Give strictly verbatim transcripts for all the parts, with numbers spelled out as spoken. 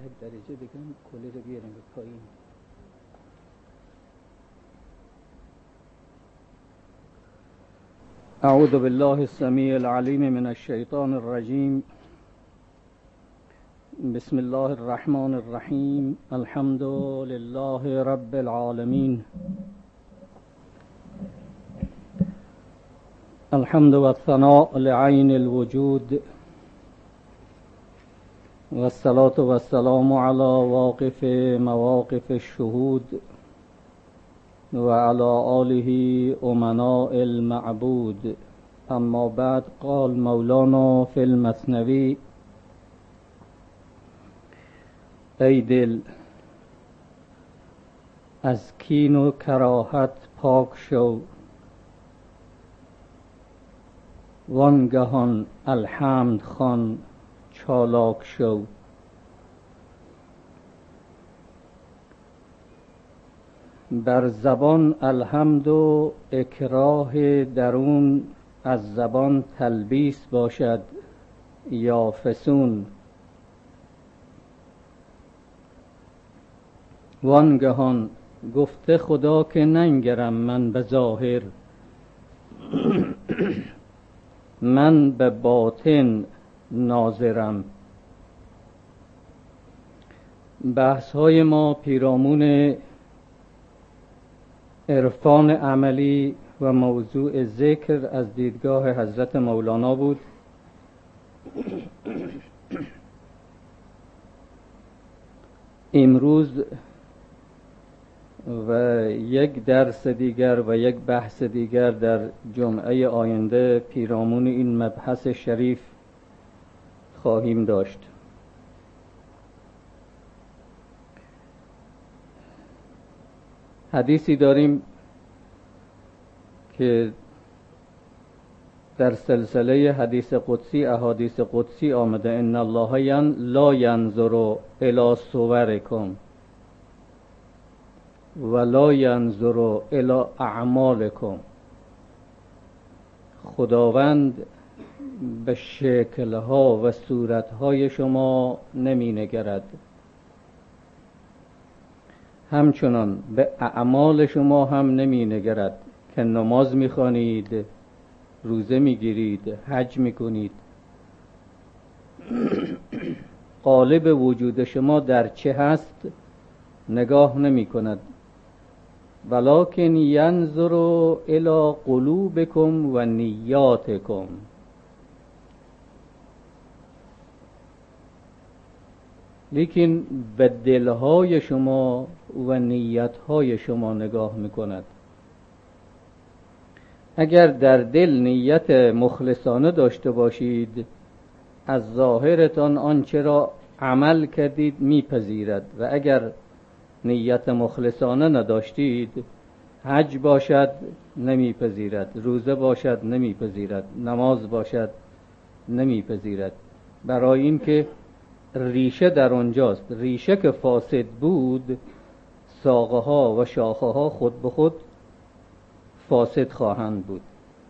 یک درجه بگم کلی رو بیاریم به پایین. اعوذ بالله السمیع العلیم من الشیطان الرجیم. بسم الله الرحمن الرحیم. الحمد لله رب العالمین. الحمد والثناء لعین الوجود والصلاة والسلام على واقف مواقف الشهود وعلى آله أمناء المعبود. اما بعد، قال مولانا في المثنوی: ای دل، از کین و کراهت پاک شو، وانگهان الحمد خوان چالاک شو. بر زبان الحمد و اکراه درون، از زبان تلبیس باشد یا فسون. وانگهان گفته خدا که ننگرم من به ظاهر، من به باطن ناظرم. بحث های ما پیرامون عرفان عملی و موضوع ذکر از دیدگاه حضرت مولانا بود. امروز و یک درس دیگر و یک بحث دیگر در جمعه آینده پیرامون این مبحث شریف خواهیم داشت. حدیثی داریم که در سلسله حدیث قدسی احادیث قدسی آمده: ان الله ین لا ینظر الی صورکم ولا ینظر الی اعمالکم. خداوند به شکلها و صورتهای شما نمی نگرد، همچنان به اعمال شما هم نمی نگرد که نماز می خوانید، روزه می گیرید، حج می کنید. قالب وجود شما در چه هست نگاه نمی کند. ولکن ینظر الی قلوبکم و نیاتکم. لیکن به دلهای شما و نیتهای شما نگاه میکند. اگر در دل نیت مخلصانه داشته باشید، از ظاهرتان آنچه را عمل کردید میپذیرد، و اگر نیت مخلصانه نداشتید، حج باشد نمیپذیرد، روزه باشد نمیپذیرد، نماز باشد نمیپذیرد. برای اینکه ریشه در آنجاست. ریشه که فاسد بود، ساقه ها و شاخه ها خود به خود فاسد خواهند بود.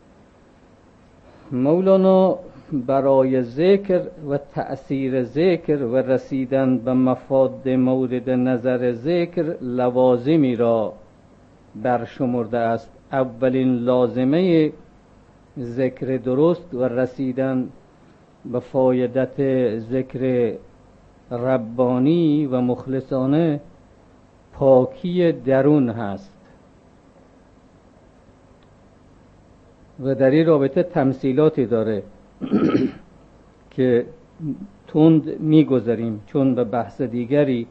مولانا برای ذکر و تأثیر ذکر و رسیدن به مفاد مورد نظر ذکر لوازمی را برشمرده است. اولین لازمه ذکر درست و رسیدن به فایدت ذکر ربانی و مخلصانه پاکی درون هست. و در این رابطه تمثیلاتی داره که تند میگذاریم، چون به بحث دیگری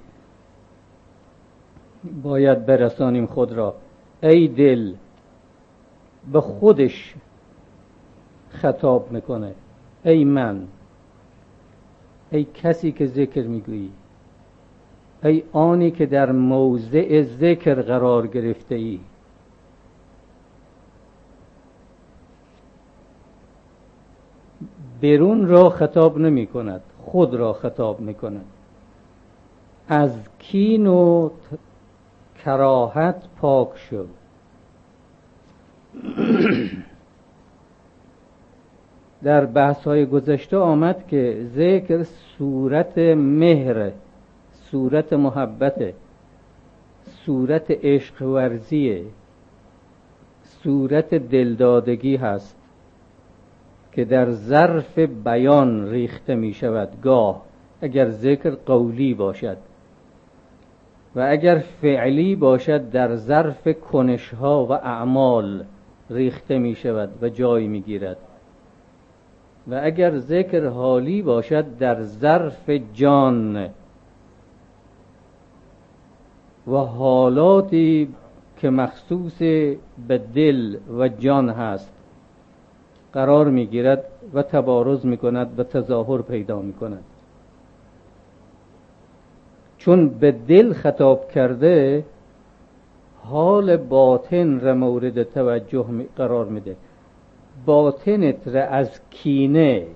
باید برسانیم خود را. ای دل، به خودش خطاب میکنه. ای من، ای کسی که ذکر میگویی، ای آنی که در موضع ذکر قرار گرفته ای، بیرون را خطاب نمی کند، خود را خطاب می کند. از کین و کراهت پاک شو. در بحث های گذشته آمد که ذکر صورت مهر، صورت محبته، صورت عشق ورزیه، صورت دلدادگی هست که در ظرف بیان ریخته می شود، گاه اگر ذکر قولی باشد و اگر فعلی باشد در ظرف کنشها و اعمال ریخته می شود و جای می گیرد و اگر ذکر حالی باشد در ظرف جان و حالاتی که مخصوص به دل و جان هست قرار می گیرد و تبارز می کند و تظاهر پیدا می کند. چون به دل خطاب کرده حال باطن را مورد توجه قرار میده. باطنت را از کینه،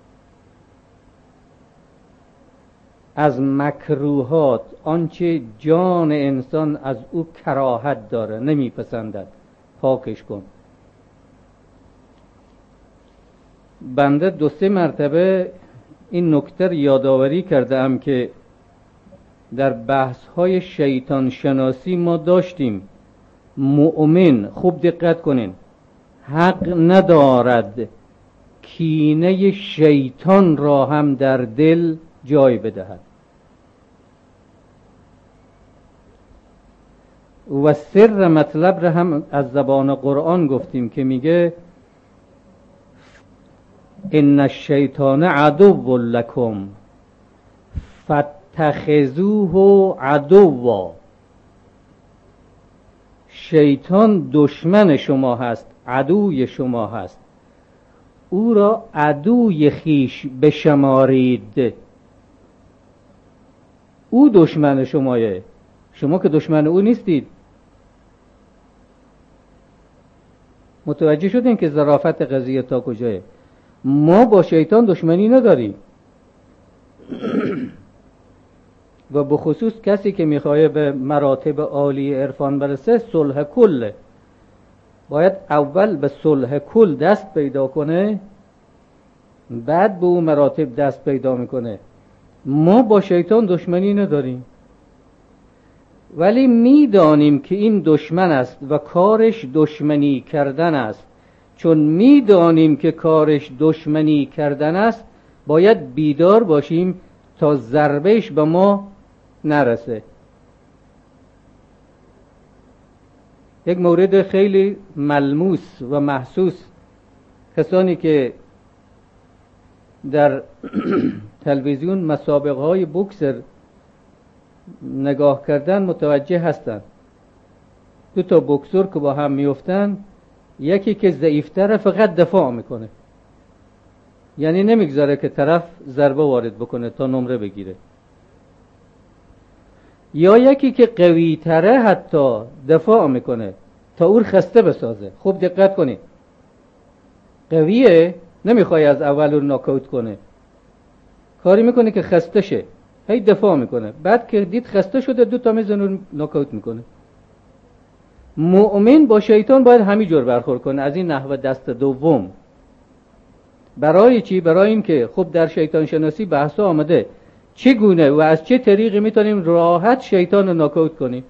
از مکروهات، آنچه جان انسان از او کراهت داره نمیپسندد، پاکش کن. بنده دو سه مرتبه این نکته یادآوری کردم که در بحث های شیطان شناسی ما داشتیم مؤمن، خوب دقت کنین، حق ندارد کینه شیطان را هم در دل جای بدهد و سر مطلب را هم از زبان قرآن گفتیم که میگه ان الشیطان عدو لکم فاتخذوه عدوا. شیطان دشمن شما هست، عدوی شما هست، او را عدوی خیش بشمارید. او دشمن شمایه، شما که دشمن او نیستید. متوجه شدین که ظرافت قضیه تا کجایه؟ ما با شیطان دشمنی نداریم و بخصوص کسی که میخواه به مراتب عالی عرفان برسه صلح کله، باید اول به صلح کل دست پیدا کنه، بعد به اون مراتب دست پیدا میکنه. ما با شیطان دشمنی نداریم، ولی میدانیم که این دشمن است و کارش دشمنی کردن است. چون میدانیم که کارش دشمنی کردن است باید بیدار باشیم تا ضربهش به ما نرسه. یک مورد خیلی ملموس و محسوس، کسانی که در تلویزیون مسابقه های بوکسر نگاه کردن متوجه هستند. دو تا بوکسور که با هم میفتن، یکی که ضعیفتره فقط دفاع میکنه، یعنی نمیگذاره که طرف ضربه وارد بکنه تا نمره بگیره، یا یکی که قوی تره حتی دفاع میکنه تا او خسته بسازه. خوب دقت کنید، قویه نمیخوای از اول رو ناکاوت کنه، کاری میکنه که خسته شه، هی دفاع میکنه، بعد که دید خسته شده دو تا میزنه رو ناکاوت میکنه. مؤمن با شیطان باید همین جور برخورد کنه، از این نحوه دست دوم. برای چی؟ برای این که خب در شیطان شناسی بحثا آمده چگونه و از چه طریقی میتونیم راحت شیطان رو ناکاوت کنیم.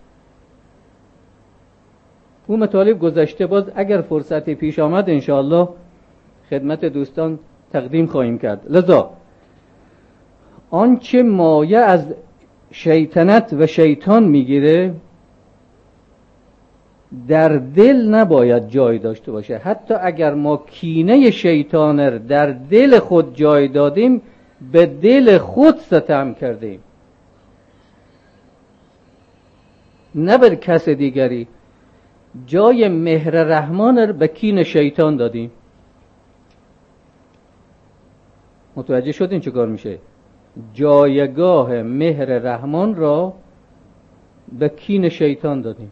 اون مطالب گذشته، باز اگر فرصتی پیش آمد انشاءالله خدمت دوستان تقدیم خواهیم کرد. لذا آنچه مایه از شیطنت و شیطان میگیره در دل نباید جای داشته باشه. حتی اگر ما کینه شیطان را در دل خود جای دادیم، به دل خود ستم کردیم، نه به کس دیگری. جای مهر رحمان را به کین شیطان دادیم. متوجه شدین چه کار میشه؟ جایگاه مهر رحمان را به کین شیطان دادیم.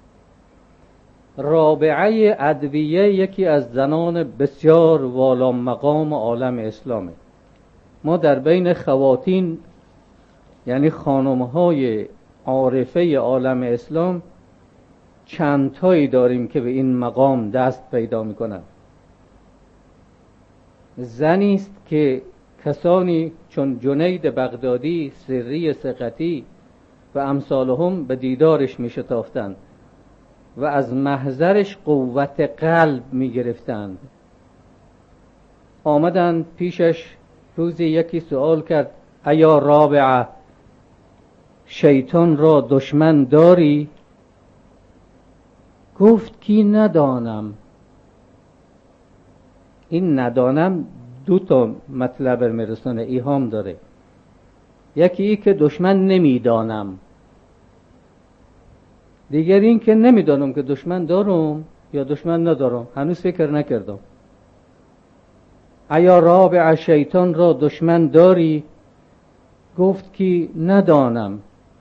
رابعه ادویه یکی از زنان بسیار والا مقام عالم اسلامه. ما در بین خواتین، یعنی خانم‌های عارفه عالم اسلام، چند تایی داریم که به این مقام دست پیدا میکنند. زنی است که کسانی چون جنید بغدادی، سری ثقتی و امثالهم به دیدارش می شتافتند و از محضرش قوت قلب می گرفتند. آمدند پیشش روزی یکی سوال کرد ایا رابعه شیطان را دشمن داری؟ گفت کی ندانم. این ندانم دو تا مطلب میرسونه، ایهام داره. یکی ای که دشمن نمیدانم، دیگر این که نمیدانم که دشمن دارم یا دشمن ندارم، هنوز فکر نکردم. ایا رابع شیطان را دشمن داری؟ گفت که ندانم.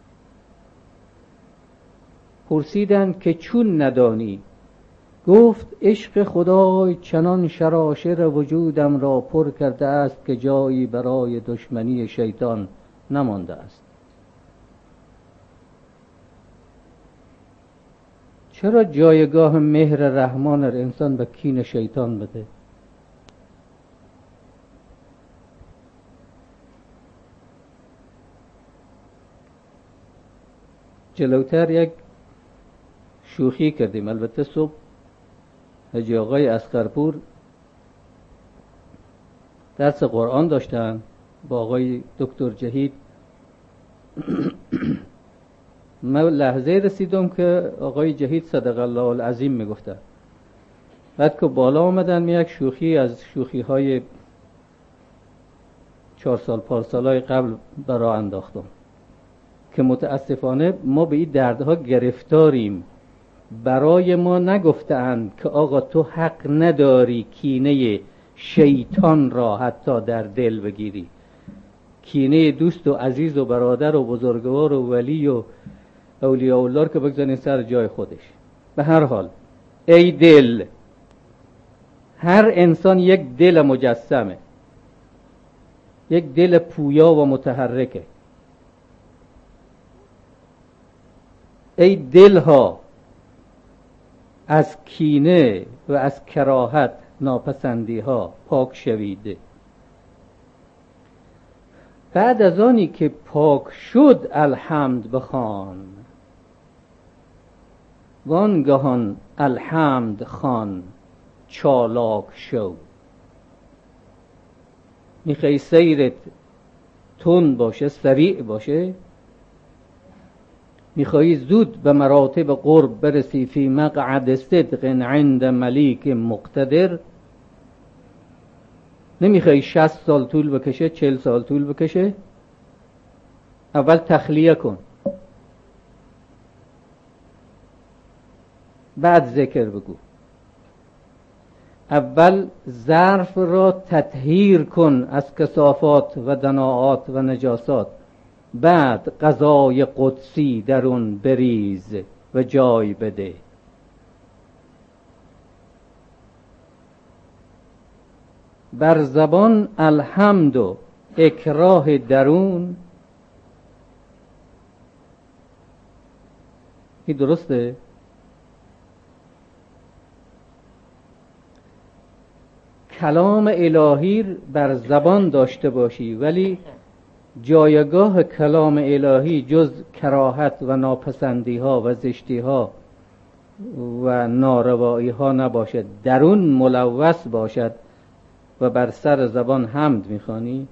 پرسیدند که چون ندانی؟ گفت عشق خدای چنان شراشر وجودم را پر کرده است که جایی برای دشمنی شیطان نمانده است. چرا جایگاه مهر رحمان را انسان به کین شیطان بده؟ جلوتر یک شوخی کردیم، البته صبح حاجی آقای اصغرپور درس قرآن داشتن با آقای دکتر جهید. من لحظه رسیدم که آقای جهید صدق الله العظیم میگفتن. بعد که بالا آمدن می یک شوخی از شوخی های چهار سال پارسالای قبل برا انداختم که متاسفانه ما به این دردها گرفتاریم. برای ما نگفتند که آقا تو حق نداری کینه شیطان را حتی در دل بگیری، کینه دوست و عزیز و برادر و بزرگوار و ولی و اولیاء الله که بگذارین سر جای خودش. به هر حال ای دل، هر انسان یک دل مجسمه، یک دل پویا و متحرکه. ای دلها از کینه و از کراهت ناپسندی ها پاک شوید. بعد از آنی که پاک شد الحمد بخوان، وانگهان الحمد خوان چالاک شو. میخوای سیرت تند باشه، سریع باشه، میخوایی زود به مراتب قرب برسی، فی مقعد صدق عند ملیک مقتدر، نمیخوایی شصت سال طول بکشه، چل سال طول بکشه، اول تخلیه کن، بعد ذکر بگو. اول ظرف را تطهیر کن از کثافات و دناعات و نجاسات، بعد غذای قدسی در اون بریز و جای بده. بر زبان الحمد و اکراه درون، این درسته؟ کلام الهی بر زبان داشته باشی، ولی جایگاه کلام الهی جز کراهت و ناپسندی ها و زشتی ها و ناروایی ها نباشد، درون ملوث باشد و بر سر زبان حمد میخوانی.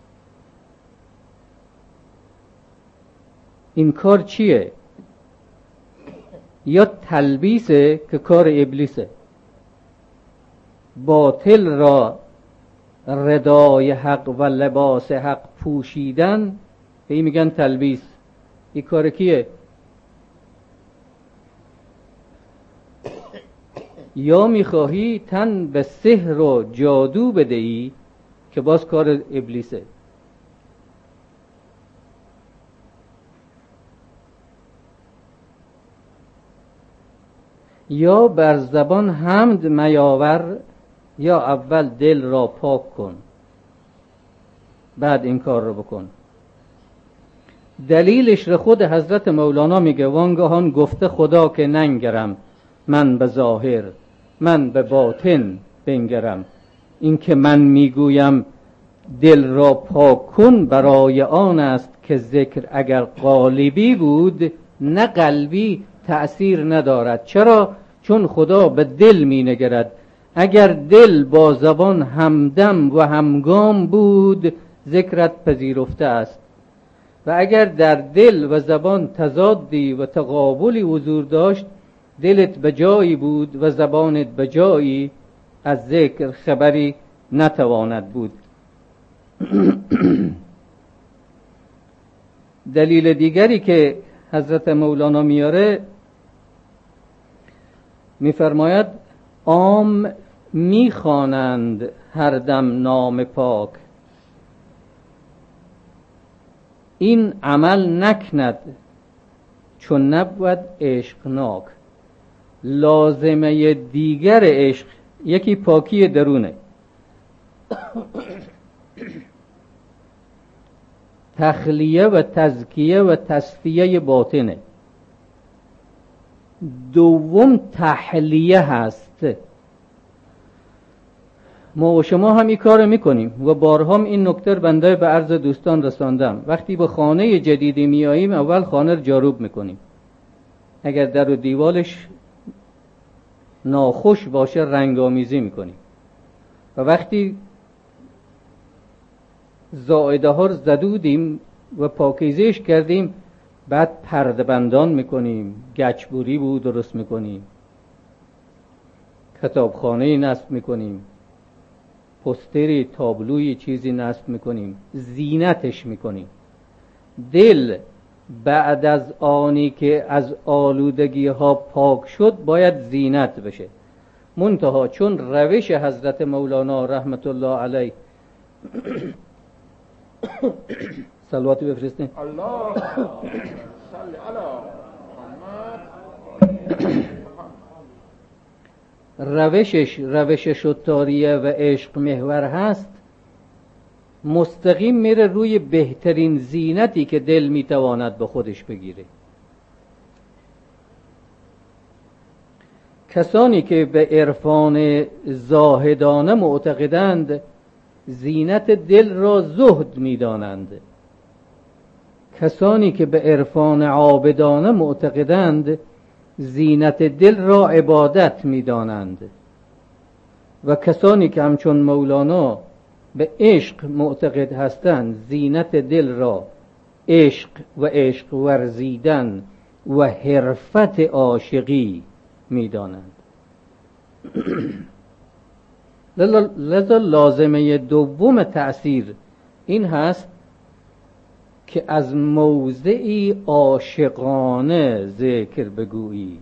این کار چیه؟ یا تلبیسه که کار ابلیسه، باطل را ردای حق و لباس حق پوشیدن، به این میگن تلبیس. این کار کیه؟ یا میخواهی تن به سحر و جادو بدهی که باز کار ابلیسه. یا بر زبان حمد میاور، یا اول دل را پاک کن بعد این کار رو بکن. دلیلش رو خود حضرت مولانا میگه، وانگهان گفته خدا که ننگرم، من به ظاهر من به باطن بنگرم. این که من میگویم دل را پاک کن برای آن است که ذکر اگر قالبی بود نه قلبی تأثیر ندارد. چرا؟ چون خدا به دل می نگرد. اگر دل با زبان همدم و همگام بود ذکرت پذیرفته است، و اگر در دل و زبان تضادی و تقابلی حضور داشت دلت به جایی بود و زبانت به جایی، از ذکر خبری نتواند بود. دلیل دیگری که حضرت مولانا میاره، میفرماید عام میخوانند هر دم نام پاک، این عمل نکند چون نبود عشقناک. لازمه دیگر عشق یکی پاکی درونه، تخلیه و تزکیه و تصفیه باطنه. دوم تحلیه هست. ما و شما هم این کار میکنیم و بارها هم این نکته بنده به عرض دوستان رساندم. وقتی به خانه جدیدی میاییم اول خانه رو جاروب میکنیم، اگر در و دیوالش ناخوش باشه رنگامیزی میکنیم، و وقتی زائده ها رو زدودیم و پاکیزش کردیم بعد پرده بندان میکنیم، گچبوری بود درست میکنیم، کتابخانه نصب میکنیم، پوستری تابلوی چیزی نصب میکنیم، زینتش میکنیم. دل بعد از آنی که از آلودگی ها پاک شد باید زینت بشه. منتها چون روش حضرت مولانا رحمت الله علیه صلواتی بفرستین الله صلی علی محمد. روشش روش شطاریه و عشق محور هست، مستقیم میره روی بهترین زینتی که دل میتواند به خودش بگیره. کسانی که به عرفان زاهدانه معتقدند زینت دل را زهد میدانند، کسانی که به عرفان عابدانه معتقدند زینت دل را عبادت میدانند، و کسانی که همچون مولانا به عشق معتقد هستند زینت دل را عشق و عشق ورزیدن و حرفت عاشقی میدانند. لذا لازمه دوم تأثیر این هست که از موضعی عاشقانه ذکر بگویی،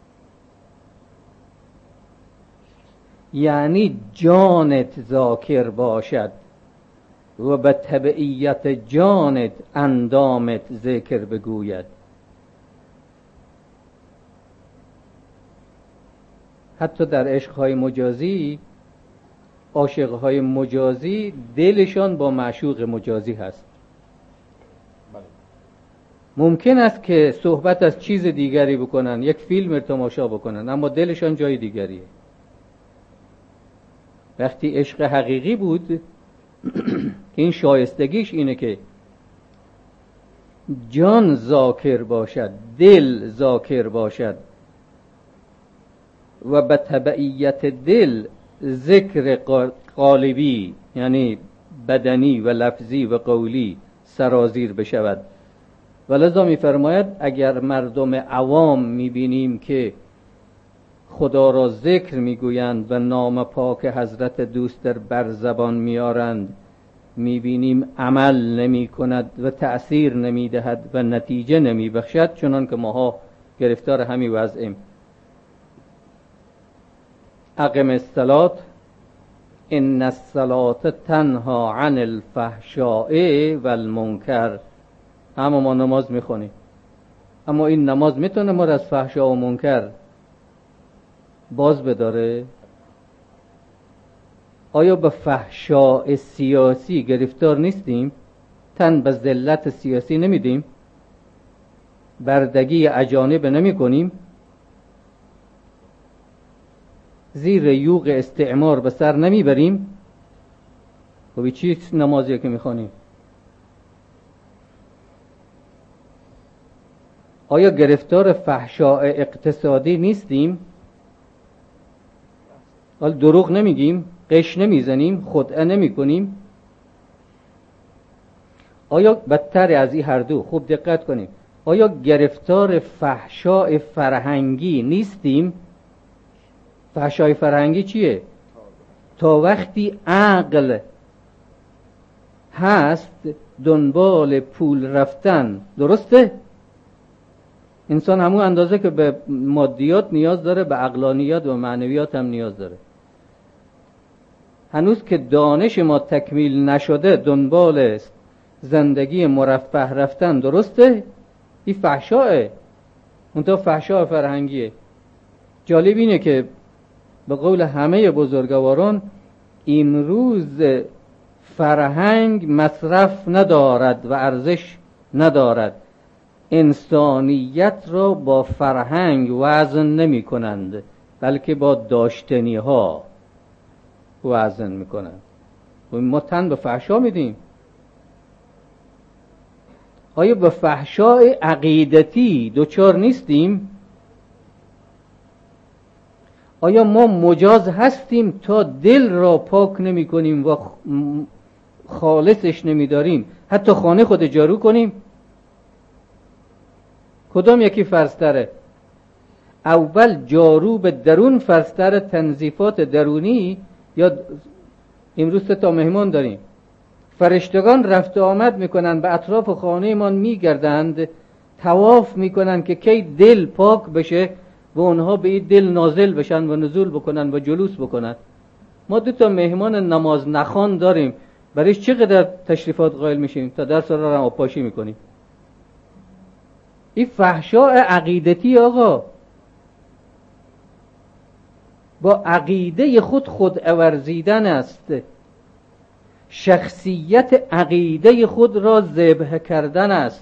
یعنی جانت ذاکر باشد و به تبعیت جانت اندامت ذکر بگوید. حتی در عشقهای مجازی، عاشقهای مجازی دلشان با معشوق مجازی هست. ممکن است که صحبت از چیز دیگری بکنن، یک فیلم رو تماشا بکنن، اما دلشان جای دیگریه. وقتی عشق حقیقی بود که این شایستگیش اینه که جان ذاکر باشد، دل ذاکر باشد و به تبعیت دل ذکر قالبی یعنی بدنی و لفظی و قولی سرازیر بشود. ولذا می فرماید اگر مردم عوام می بینیم که خدا را ذکر می گویند و نام پاک حضرت دوست در بر زبان میارند، می بینیم عمل نمی کند و تأثیر نمی دهد و نتیجه نمی بخشد، چنان که ماها گرفتار همی وضعیم. اقم الصلاة ان الصلاة تنها عن الفحشاء والمنکر. اما ما نماز میخونیم، اما این نماز میتونه ما را از فحشا و منکر باز بداره؟ آیا به فحشاء سیاسی گرفتار نیستیم؟ تن به ذلت سیاسی نمیدیم؟ بردگی اجانب نمی کنیم؟ زیر یوغ استعمار به سر نمیبریم؟ خب چی نمازیه که میخوانیم؟ آیا گرفتار فحشاء اقتصادی نیستیم؟ حال دروغ نمیگیم، قش نمیزنیم، خدعه نمی کنیم؟ آیا بدتر از این هر دو، خوب دقت کنیم، آیا گرفتار فحشاء فرهنگی نیستیم؟ فحشاء فرهنگی چیه؟ تا وقتی عقل هست دنبال پول رفتن، درسته؟ انسان همون اندازه که به مادیات نیاز داره، به عقلانیات و معنویات هم نیاز داره. هنوز که دانش ما تکمیل نشده دنبال زندگی مرفه رفتن، درسته؟ این فحشاءه، منتها فحشاء فرهنگیه. جالب اینه که به قول همه بزرگواران امروز فرهنگ مصرف ندارد و ارزش ندارد. انسانیت را با فرهنگ وزن نمی کنند، بلکه با داشتنی ها وزن می کنند. ما تن به فحشا میدیم. آیا به فحشاء عقیدتی دوچار نیستیم؟ آیا ما مجاز هستیم تا دل را پاک نمی کنیم و خالصش نمی داریم حتی خانه خود جارو کنیم؟ کدام یکی فرض‌تره؟ اول جارو به درون فرض‌تره، تنظیفات درونی، یا امروز سه تا مهمان داریم، فرشتگان رفت و آمد میکنن، به اطراف خانه ما میگردند، طواف میکنن که کی دل پاک بشه و اونها به این دل نازل بشن و نزول بکنن و جلوس بکنن. ما دو تا مهمان نماز نخوان داریم، برایش چقدر تشریفات قائل میشیم تا در سرا را آبپاشی میکنیم. این فحشاء عقیدتی آقا، با عقیده خود خود ورزیدن است، شخصیت عقیده خود را ذبح کردن است.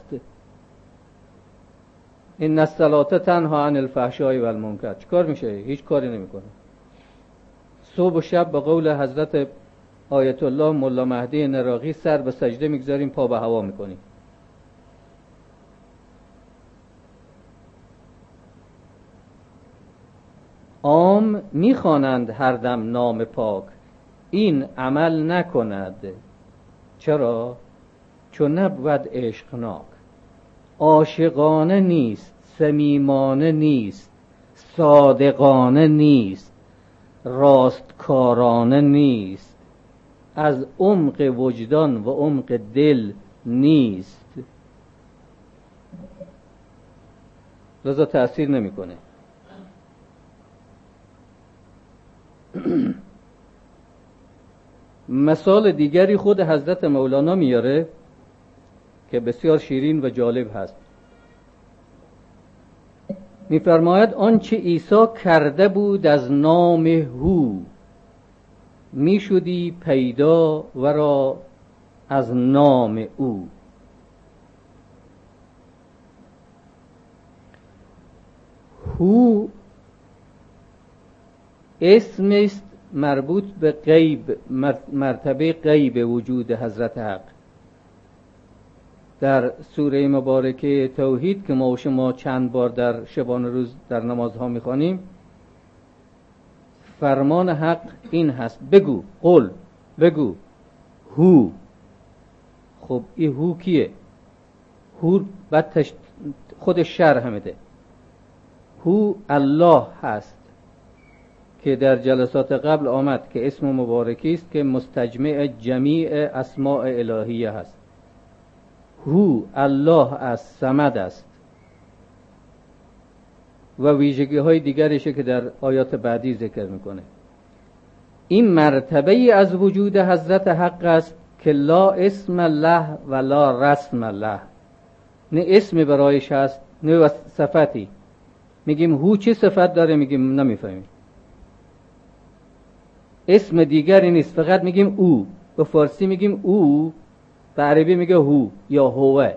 این الصلاة تنها عن الفحشاء و المنکر. چیکار میشه؟ هیچ کاری نمیکنه. صبح و شب به قول حضرت آیت الله ملا مهدی نراقی سر به سجده میگذاریم، پا به هوا میکنیم. عام میخوانند هر دم نام پاک، این عمل نکند. چرا؟ چون نبود عشقناک. عاشقانه نیست، صمیمانه نیست، صادقانه نیست، راستکارانه نیست، از عمق وجدان و عمق دل نیست، لذا تأثیر نمیکنه. مثال دیگری خود حضرت مولانا میاره که بسیار شیرین و جالب هست. میفرماید آنچه عیسی کرده بود از نام هو، میشدی پیدا ورا از نام او. هو اسم است مربوط به غیب، مرتبه غیب وجود حضرت حق. در سوره مبارکه توحید که ما و شما چند بار در شبانه روز در نمازها میخوانیم، فرمان حق این هست: بگو، قل، بگو هو. خب این هو کیه؟ هو بعد خودش شرح میده. هو الله هست که در جلسات قبل آمد که اسم مبارکی است که مستجمع جمیع اسماء الهیه هست. هو الله است، صمد است و ویژگی های دیگرشه که در آیات بعدی ذکر میکنه. این مرتبه از وجود حضرت حق است که لا اسم الله و لا رسم الله، نه اسم برایش هست نه صفتی. میگیم هو چه صفت داره؟ میگیم نمیفهمیم. اسم دیگری نیست، فقط میگیم او. به فارسی میگیم او، به عربی میگه هو یا هوه.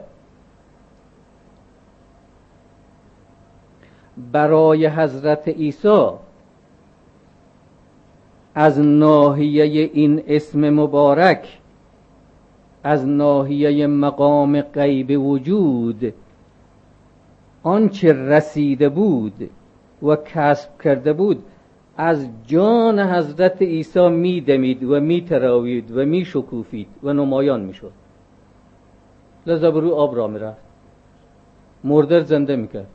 برای حضرت عیسی از ناحیه این اسم مبارک از ناحیه مقام غیب وجود آنچه رسیده بود و کسب کرده بود از جان حضرت عیسی می دمید و می تراوید و می شکوفید و نمایان می شد. لذا به روی آب را می رفت، مرده زنده می کرد،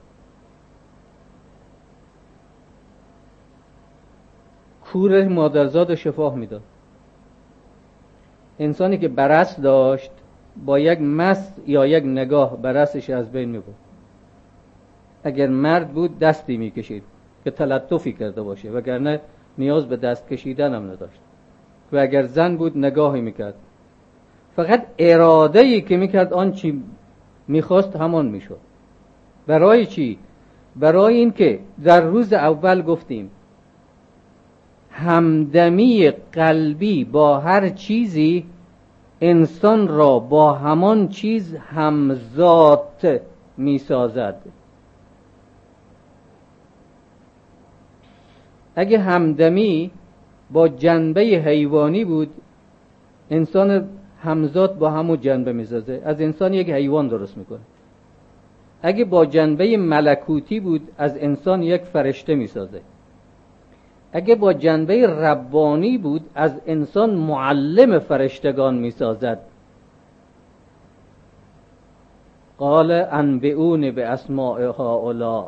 کور مادرزاد شفا می داد. انسانی که برص داشت با یک مس یا یک نگاه برصش از بین می بود. اگر مرد بود دستی می کشید که تلطفی کرده باشه، وگرنه نیاز به دست کشیدن هم نداشت. و اگر زن بود نگاهی میکرد، فقط اراده‌ای که میکرد آن چی میخواست همان میشد. برای چی؟ برای این که در روز اول گفتیم همدمی قلبی با هر چیزی انسان را با همان چیز همذات میسازد. اگه همدمی با جنبه حیوانی بود، انسان همزاد با همون جنبه میسازه، از انسان یک حیوان درست میکنه. اگه با جنبه ملکوتی بود، از انسان یک فرشته میسازه. اگه با جنبه ربانی بود، از انسان معلم فرشتگان میسازد. قال انبئونی باسماء هؤلاء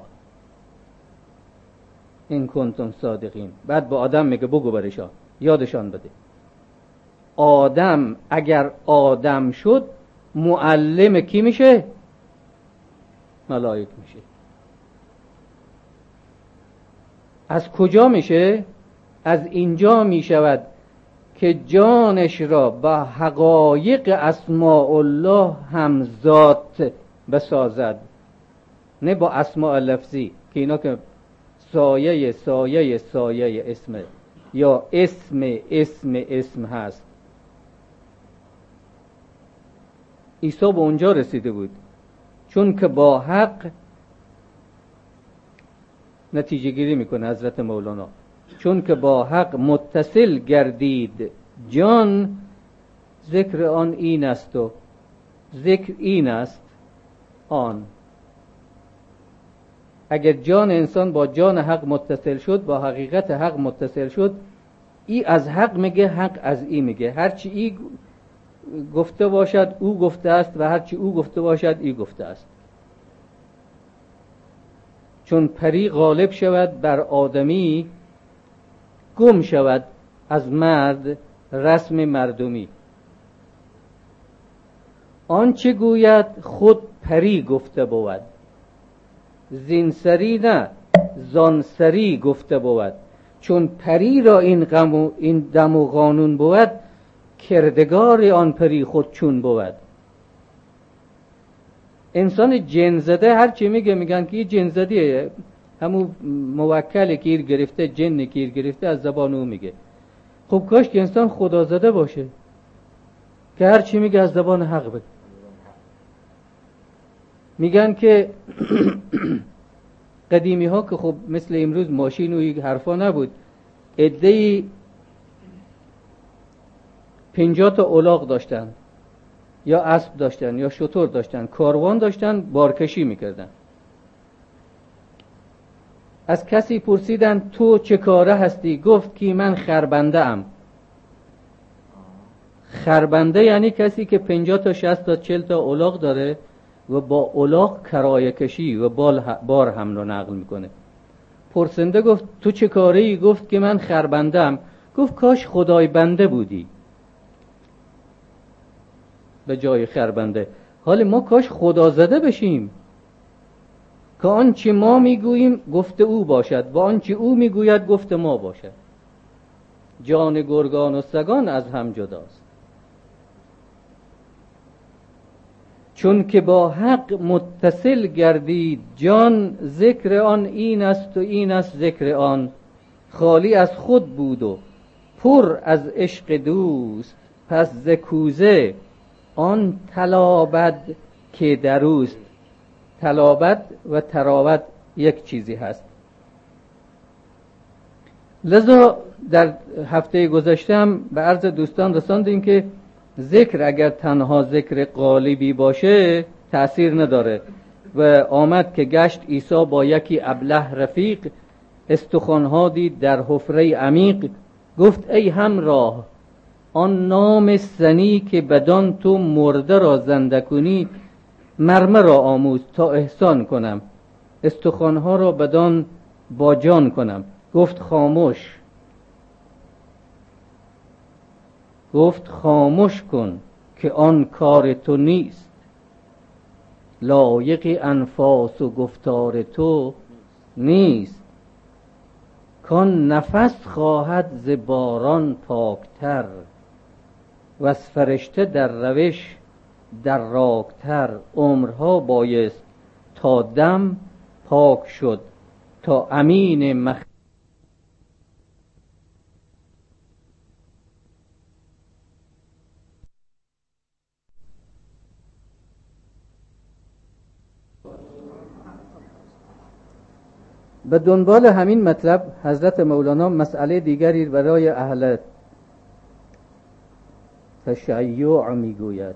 این کنتم صادقین. بعد با آدم میگه بگو برشان، یادشان بده. آدم اگر آدم شد معلم کی میشه؟ ملائک میشه. از کجا میشه؟ از اینجا میشود که جانش را با حقایق اسماء الله همذات بسازد، نه با اسماء لفظی که اینا که سایه سایه سایه اسم یا اسم اسم اسم هست. عیسی به اونجا رسیده بود چون که با حق نتیجه گیری میکنه حضرت مولانا، چون که با حق متصل گردید جان، ذکر آن این است و ذکر این است آن. اگر جان انسان با جان حق متصل شد، با حقیقت حق متصل شد، ای از حق میگه، حق از ای میگه. هرچی ای گفته باشد او گفته است و هرچی او گفته باشد ای گفته است. چون پری غالب شود بر آدمی، گم شود از مرد رسم مردمی. آنچه گوید خود پری گفته بود، زین سری نه زان سری گفته بود. چون پری را این غم و این دم و قانون بود، کردگار آن پری خود چون بود. انسان جن زده هر چی میگه میگن که این جن زدیه، همون موکل گیر گرفته، جن گیر گرفته، از زبان او میگه. خب کاش که انسان خدا زده باشه که هر چی میگه از زبان حق بگه. میگن که قدیمی ها که خب مثل امروز ماشین و یک حرفا نبود، عده‌ای پنجاه تا الاغ داشتن یا اسب داشتن یا شتر داشتن، کاروان داشتن، بارکشی میکردن. از کسی پرسیدن تو چه کاره هستی؟ گفت که من خربنده ام. خربنده یعنی کسی که پنجاه تا شصت تا چهل تا الاغ داره و با الاغ کرایه کشی و بار حمل و نقل میکنه. پرسنده گفت تو چه کاره ای؟ گفت که من خربنده ام. گفت کاش خدای بنده بودی به جای خربنده. حال ما کاش خدا زده بشیم که آنچه ما میگوییم گفته او باشد و آنچه او میگوید گفته ما باشد. جان گرگان و سگان از هم جداست. چون که با حق متصل گردید جان، ذکر آن این است و این است ذکر آن. خالی از خود بود و پر از عشق دوست، پس ز کوزه آن تلابد که دروست. تلابد و تراود یک چیزی هست. لذا در هفته گذشته هم به عرض دوستان رساندیم که ذکر اگر تنها ذکر قالبی باشه تأثیر نداره. و آمد که گشت عیسی با یکی ابله رفیق، استخوان‌ها دید در حفره عمیق. گفت ای همراه، آن نام سنی که بدان تو مرده را زنده کنی، مرمر را آموز تا احسان کنم، استخوان‌ها را بدان با جان کنم. گفت خاموش، گفت خاموش کن که آن کار تو نیست، لایق انفاس و گفتار تو نیست. کان نفس خواهد ز باران پاکتر، و از فرشته در روش در راکتر. عمرها بایست تا دم پاک شد، تا امین مخ به دنبال همین مطلب حضرت مولانا مسئله دیگری برای اهل تشیع میگوید.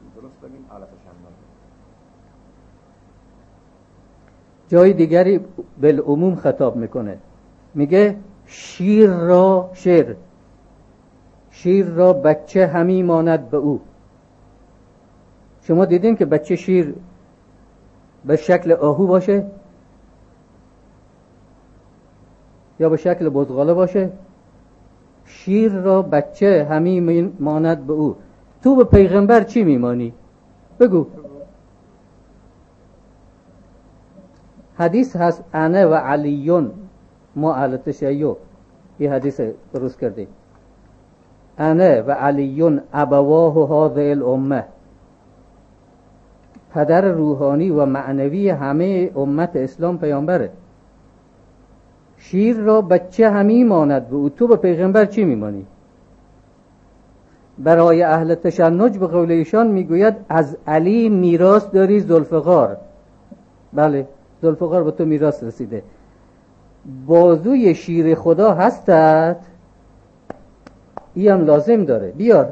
جای دیگری بالعموم خطاب میکنه، میگه شیر را شیر شیر را بچه همی ماند به او. شما دیدین که بچه شیر به شکل آهو باشه یا به شکل بزغاله باشه؟ شیر را بچه همی ماند به او. تو به پیغمبر چی میمانی؟ بگو. حدیث هست انا و علیون، ما اهل تشیع این حدیث درست کرده، انا و علیون ابواه هذه الامه، پدر روحانی و معنوی همه امت اسلام پیامبره. شیر را بچه همی ماند به او، تو به پیغمبر چی میمانی؟ برای اهل تشنج به قول ایشان میگوید از علی میراث داری ذوالفقار. بله، ذوالفقار به تو میراث رسیده. بازوی شیر خدا هستت، این هم لازم داره، بیار.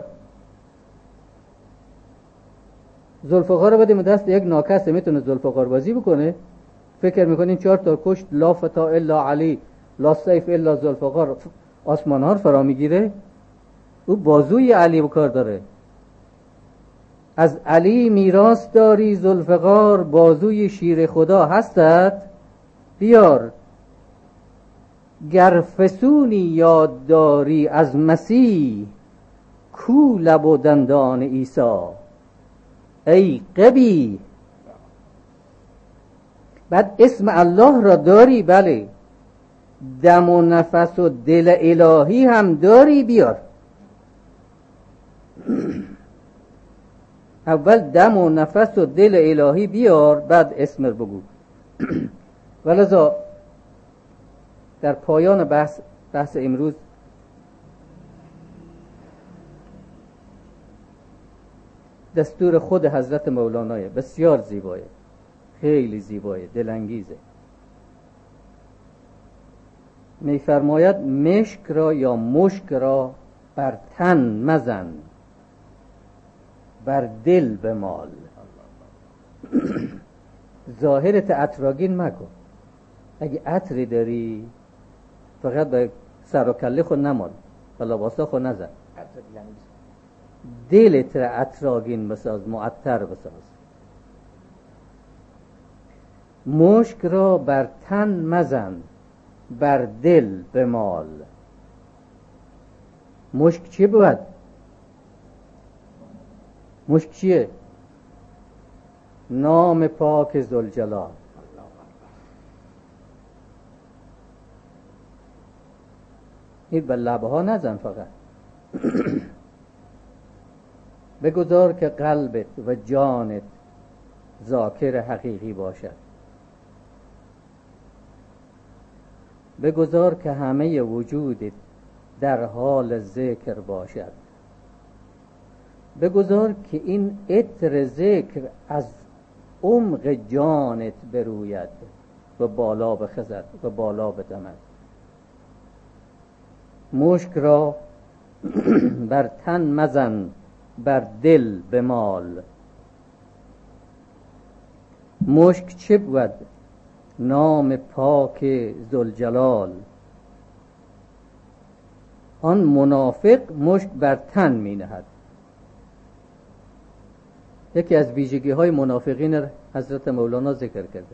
ذوالفقار رو بدیم دست یک ناکسه، میتونه ذوالفقار بازی بکنه؟ فکر میکنین چهار تا کشت لا فتا الا علی لا سیف الا ذوالفقار آسمان ها رو فرا میگیره؟ او بازوی علی بکار داره. از علی میراث داری ذوالفقار، بازوی شیر خدا هستت، بیار. گر فسونی یاد داری از مسیح، کو لب و دندان عیسی ای قبی. بعد اسم الله را داری؟ بله. دم و نفس و دل الهی هم داری؟ بیار. اول دم و نفس و دل الهی بیار، بعد اسم رو بگو. ولذا در پایان بحث بحث امروز دستور خود حضرت مولانای بسیار زیبایه، خیلی زیبایه، دلانگیزه. میفرماید مشک را یا مشک را بر تن مزن، بر دل بمال. ظاهرت عطراگین مکن. اگه عطری داری فقط به سر و کله خود نمال، به لباسا خود نزن. دلت را عطراگین بساز، معطر بساز. مشک را بر تن مزن، بر دل بمال. مشک چی بود؟ مشک چیه؟ نام پاک ذوالجلال. این به لبه ها نزن، فقط بگذار که قلبت و جانت ذاکر حقیقی باشد. بگذار که همه وجودت در حال ذکر باشد. بگذار که این عطر ذکر از عمق جانت بروید و بالا بخزد و بالا بدمد. مشک را بر تن مزن، بر دل بمال. مشک چه بود نام پاک ذوالجلال. آن منافق مشک بر تن می نهد. یکی از ویژگی های منافقین حضرت مولانا ذکر کرده،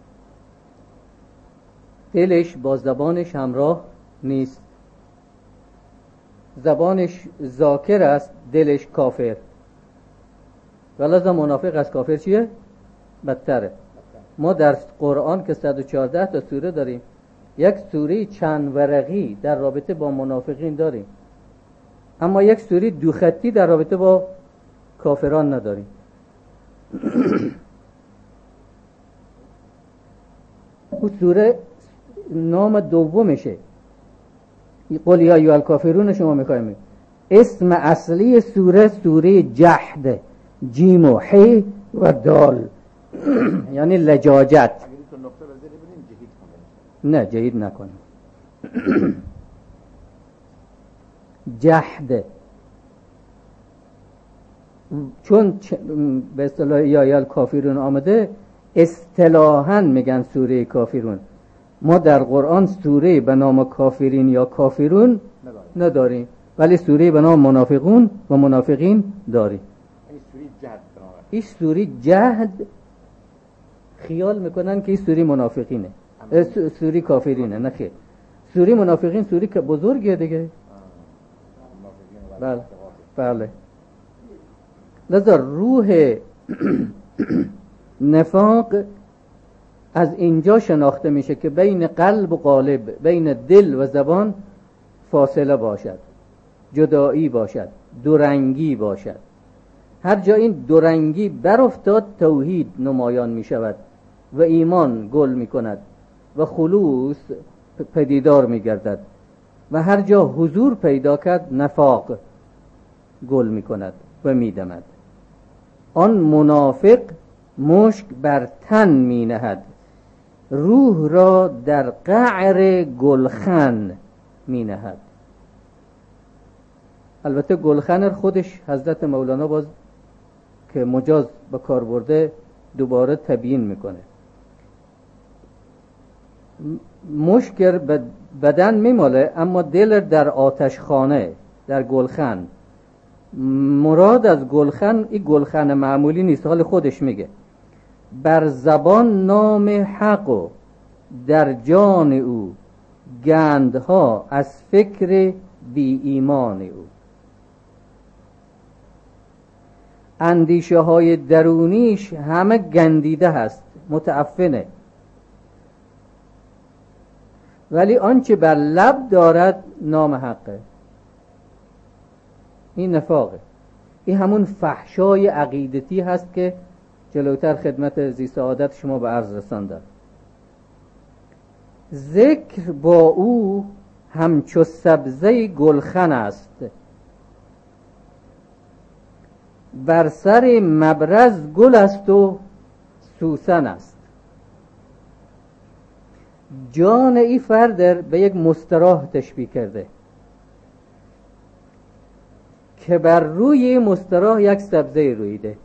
دلش با زبانش همراه نیست. زبانش ذاکر است، دلش کافر. ولذا منافق از کافر چیه؟ بدتره. ما در قرآن که صد و چهارده تا سوره داریم، یک سوره چند ورقی در رابطه با منافقین داریم، اما یک سوره دو خطی در رابطه با کافران نداریم. اون سوره نام دومشه، قل یا ایها الکافرون. شما میخوایم اسم اصلی سوره سوره جحد، جیم و ح و دال، یعنی لجاجت. نه جهید نکنیم. جحد چون به اصطلاح یا ایها الکافرون آمده، اصطلاحاً میگن سوره کافرون. ما در قرآن سوره به نام کافرین یا کافرون نداریم، ولی سوره به نام منافقون و منافقین داریم. این سوره جهد خیال میکنن که این سوره منافقینه، سوره کافرینه. نه خیر، سوره منافقین سوره که بزرگه دیگه. بله بله. لذا روح نفاق از اینجا شناخته میشه که بین قلب و قالب، بین دل و زبان فاصله باشد، جدایی باشد، دورنگی باشد. هر جا این دورنگی برافتاد توحید نمایان میشود و ایمان گل میکند و خلوص پدیدار میگردد، و هر جا حضور پیدا کرد نفاق گل میکند و میدمد. آن منافق مشک بر تن می نهد، روح را در قعر گلخن می نهد. البته گلخن خودش حضرت مولانا باز که مجاز به کار برده دوباره تبیین میکنه. مشکر بدن میماله، اما دل در آتش خانه، در گلخن. مراد از گلخن این گلخن معمولی نیست، حال خودش میگه بر زبان نام حق و در جان او گندها از فکر بی ایمان او. اندیشه های درونیش همه گندیده هست، متعفنه، ولی آنچه بر لب دارد نام حقه. این نفاقه. این همون فحشای عقیدتی هست که جلوتر خدمت زی سعادت شما به عرض رساندم. ذکر با او همچو سبزه گلخن است، بر سر مبرز گل است و سوسن است. جان ای فردر به یک مستراح تشبیه کرده که بر روی مستراح یک سبزه رویده.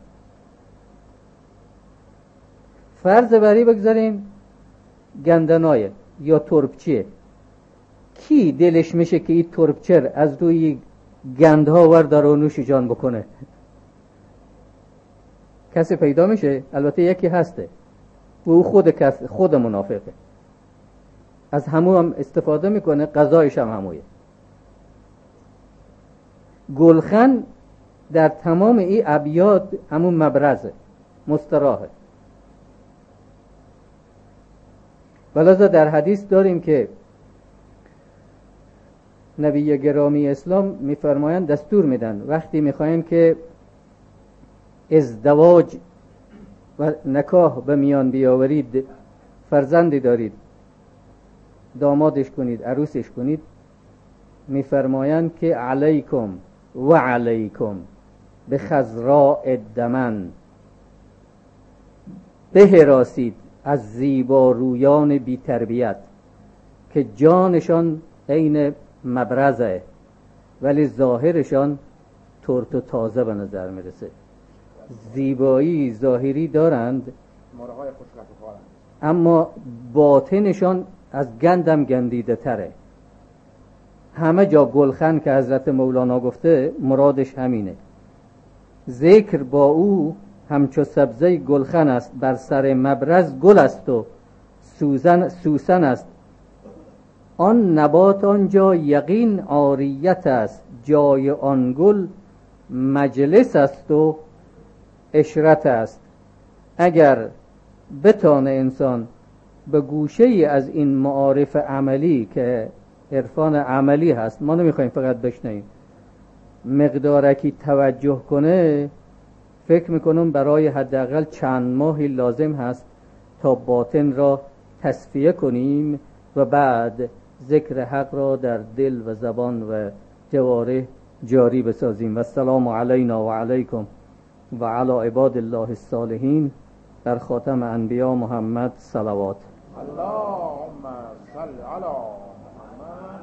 فرض بری بگذاریم گندنایه یا تربچیه، کی دلش میشه که این تربچر از روی گندها ورداره و نوش جان بکنه؟ کسی پیدا میشه؟ البته یکی هسته و او خود کس خود منافقه، از همو هم استفاده میکنه، غذایش هم همویه. گلخن در تمام این ابیات همون مبرزه، مستراحه. ولذا در حدیث داریم که نبی گرامی اسلام میفرمایند، دستور میدن وقتی میخواین که ازدواج و نکاح به میان بیاورید، فرزندی دارید، دامادش کنید، عروسش کنید، میفرمایند که علیکم و علیکم به خضراء الدمن، بهراسید از زیبارویان بی تربیت که جانشان عین مبرزه ولی ظاهرشان ترت و تازه به نظر میرسه. زیبایی ظاهری دارند مرغای خوشلک خورند، اما باطنشان از گندم گندیده تره. همه جا گلخن که حضرت مولانا گفته مرادش همینه. ذکر با او همچو سبزه گلخن است، بر سر مبرز گل است و سوزن سوسن است. آن نبات آنجا یقین عاریت است، جای آن گل مجلس است و عشرت است. اگر بتانه انسان به گوشه ای از این معارف عملی که عرفان عملی هست، ما نمیخوایم فقط بشنویم، مقدارکی توجه کنه، فکر میکنم برای حداقل چند ماهی لازم هست تا باطن را تصفیه کنیم و بعد ذکر حق را در دل و زبان و جوارح جاری بسازیم. و السلام علینا و علیکم و علی عباد الله الصالحین. در خاتم انبیا محمد صلوات. اللهم صل علی محمد.